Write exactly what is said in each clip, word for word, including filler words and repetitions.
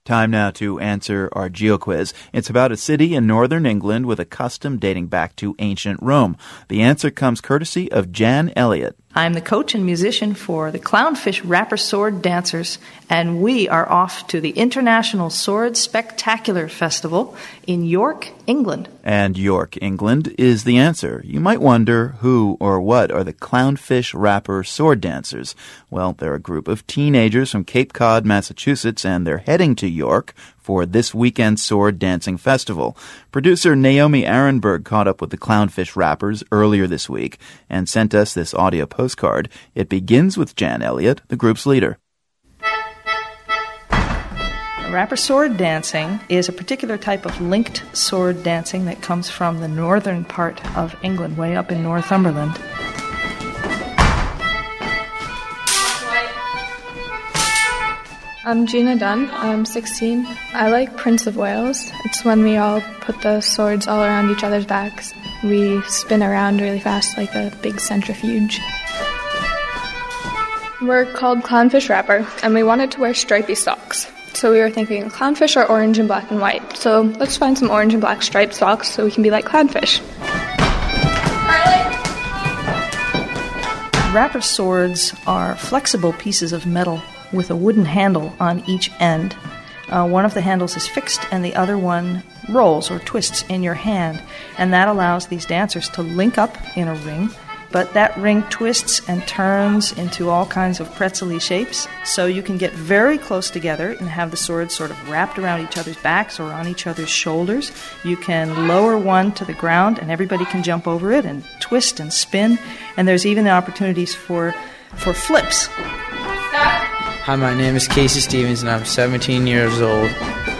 Time now to answer our GeoQuiz. It's about a city in northern England with a custom dating back to ancient Rome. The answer comes courtesy of Jan Elliott. I'm the coach and musician for the Clownfish Rapper Sword Dancers, and we are off to the International Sword Spectacular Festival in York, England. And York, England is the answer. You might wonder who or what are the Clownfish Rapper Sword Dancers. Well, they're a group of teenagers from Cape Cod, Massachusetts, and they're heading to York for this weekend's sword dancing festival. Producer Naomi Arenberg caught up with the Clownfish Rappers earlier this week and sent us this audio postcard. It begins with Jan Elliott, the group's leader. Rapper sword dancing is a particular type of linked sword dancing that comes from the northern part of England, way up in Northumberland. I'm Gina Dunn. I'm sixteen. I like Prince of Wales. It's when we all put the swords all around each other's backs. We spin around really fast like a big centrifuge. We're called Clownfish Rapper, and we wanted to wear stripy socks. So we were thinking, clownfish are orange and black and white. So let's find some orange and black striped socks so we can be like clownfish. Rapper swords are flexible pieces of metal with a wooden handle on each end. Uh, one of the handles is fixed and the other one rolls or twists in your hand. And that allows these dancers to link up in a ring. But that ring twists and turns into all kinds of pretzel-y shapes. So you can get very close together and have the swords sort of wrapped around each other's backs or on each other's shoulders. You can lower one to the ground and everybody can jump over it and twist and spin. And there's even the opportunities for, for flips. Hi, my name is Casey Stevens, and I'm seventeen years old.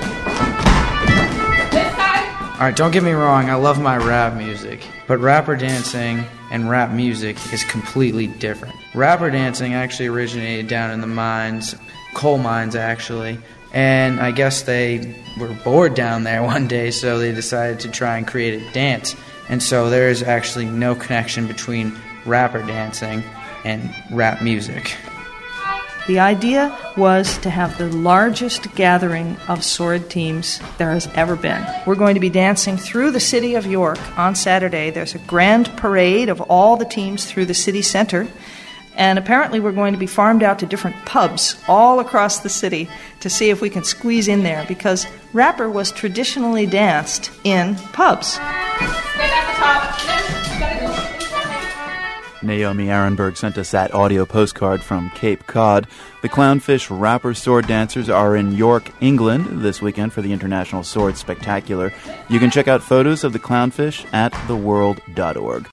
Alright, don't get me wrong, I love my rap music, but rapper dancing and rap music is completely different. Rapper dancing actually originated down in the mines, coal mines actually, and I guess they were bored down there one day, so they decided to try and create a dance. And so there is actually no connection between rapper dancing and rap music. The idea was to have the largest gathering of sword teams there has ever been. We're going to be dancing through the city of York on Saturday. There's a grand parade of all the teams through the city center. And apparently we're going to be farmed out to different pubs all across the city to see if we can squeeze in there, because rapper was traditionally danced in pubs. Stand at the top. You gotta go. Naomi Arenberg sent us that audio postcard from Cape Cod. The Clownfish Rapper Sword Dancers are in York, England this weekend for the International Sword Spectacular. You can check out photos of the clownfish at the world dot org.